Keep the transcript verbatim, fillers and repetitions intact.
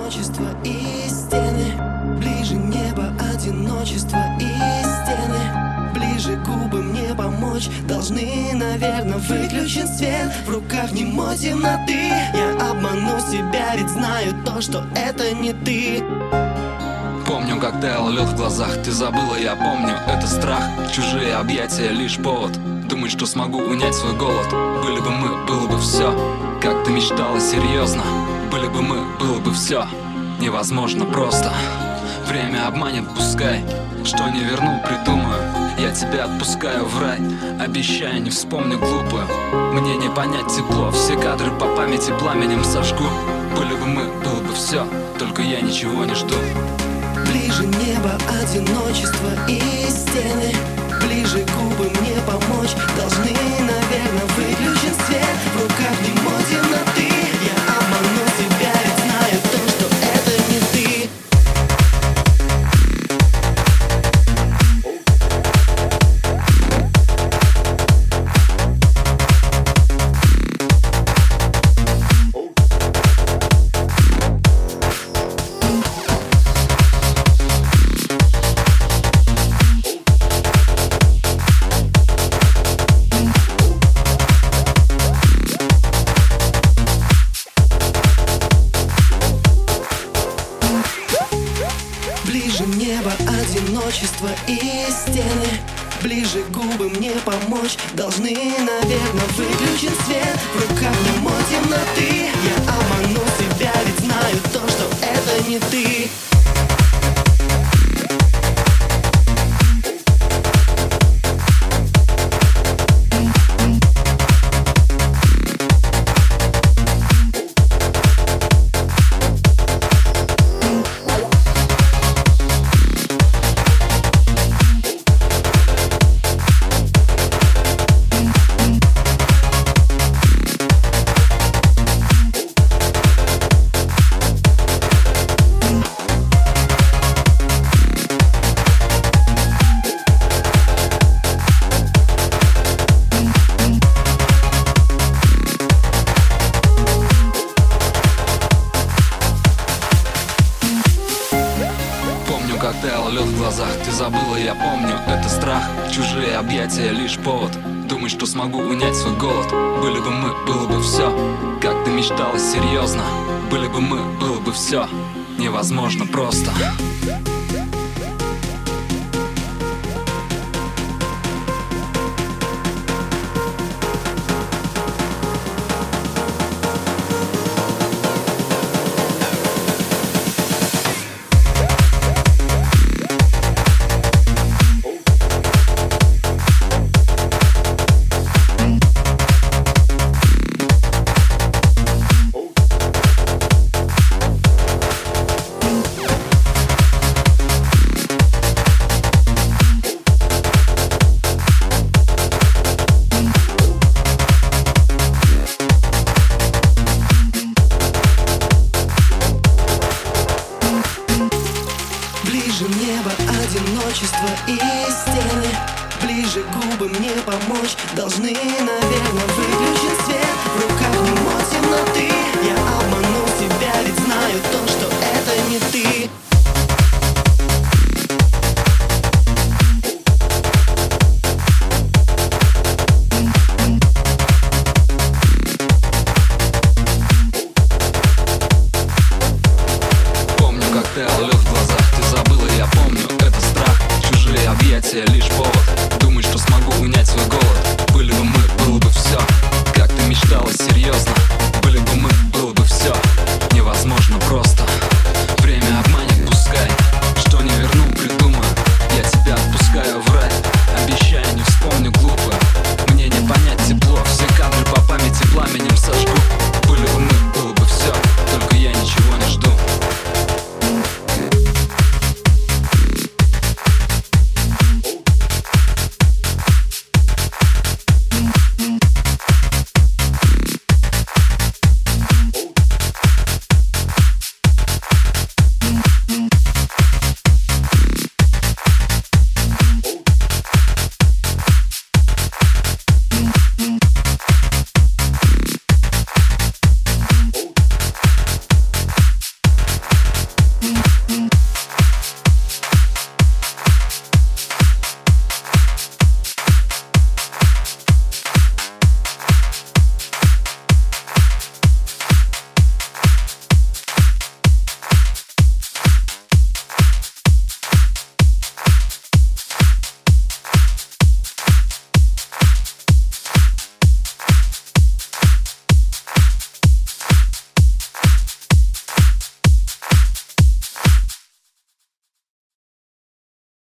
одиночество и стены. Ближе небо, одиночество и стены. Ближе губы мне помочь должны, наверное. Выключен свет, в руках не мой темноты. Я обману себя, ведь знаю то, что это не ты. Помню, как таял лед в глазах, ты забыла, я помню. Это страх, чужие объятия, лишь повод думать, что смогу унять свой голод. Были бы мы, было бы все, как ты мечтала, серьезно. Были бы мы, было бы все невозможно просто. Время обманет, пускай, что не верну, придумаю. Я тебя отпускаю в рай, обещаю, не вспомню глупую. Мне не понять тепло, все кадры по памяти пламенем сожгу. Были бы мы, было бы все, только я ничего не жду. Ближе небо, одиночество и стены. Ближе губы мне помочь должны, наверное. Выключен свет, в руках не мой темноты. Я обману себя, ведь знаю то, что это не ты. Ближе небо, одиночество и стены. Ближе губы мне помочь должны, наверное. Выключен свет, в руках не мой темноты. Я обману себя, ведь знаю то, что это не ты. Как таял лед в глазах, ты забыла, я помню. Это страх, чужие объятия, лишь повод думать, что смогу унять свой голод. Были бы мы, было бы все, как ты мечтала, серьезно. Были бы мы, было бы все невозможно просто. Ближе небо, одиночество и стены. Ближе губы мне помочь должны, наверное. Выключен свет, в руках не мой темноты. Я обману себя, ведь знаю то, что это не ты. Помню, как таял лед в глазах, ты забыла, я помню. Это страх, чужие объятия, лишь повод думать, что смогу унять свой голод. Были бы мы, было бы все, как ты мечтала, серьезно.